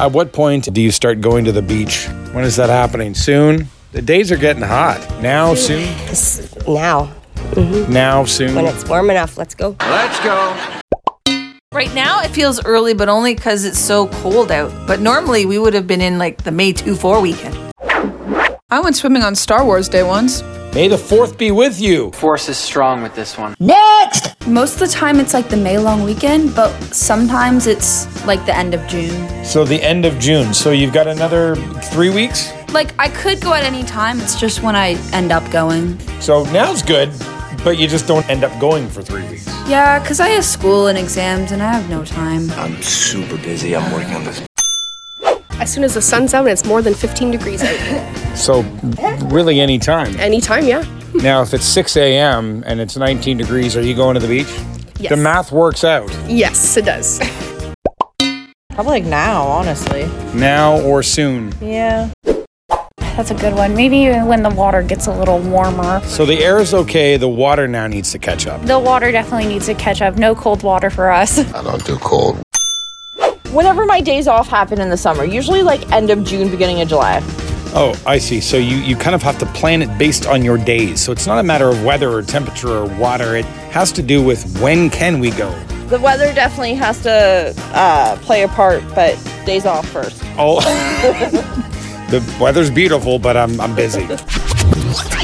At what point do you start going to the beach? When is that happening? Soon? The days are getting hot. Now, soon? Now. Now, soon? When it's warm enough, let's go. Let's go. Right now, it feels early, but only because it's so cold out. But normally, we would have been in like the May 2-4 weekend. I went swimming on Star Wars Day once. May the 4th be with you. Force is strong with this one. Most of the time it's like the May long weekend, but sometimes it's like the end of June. So the end of June. So you've got another 3 weeks? Like I could go at any time, it's just when I end up going. So now's good, but you just don't end up going for 3 weeks. Yeah, because I have school and exams and I have no time. I'm super busy. I'm working on this. As soon as the sun's out and it's more than 15 degrees out. So really any time. Anytime, yeah. Now, if it's 6 a.m. and it's 19 degrees, are you going to the beach? Yes. The math works out. Yes, it does. Probably like now, honestly. Now or soon. Yeah. That's a good one. Maybe when the water gets a little warmer. So the air is okay. The water now needs to catch up. The water definitely needs to catch up. No cold water for us. I don't do cold. Whenever my days off happen in the summer, usually like end of June, beginning of July. Oh, I see. So you kind of have to plan it based on your days. So it's not a matter of weather or temperature or water. It has to do with when can we go. The weather definitely has to play a part, but days off first. Oh, the weather's beautiful, but I'm busy.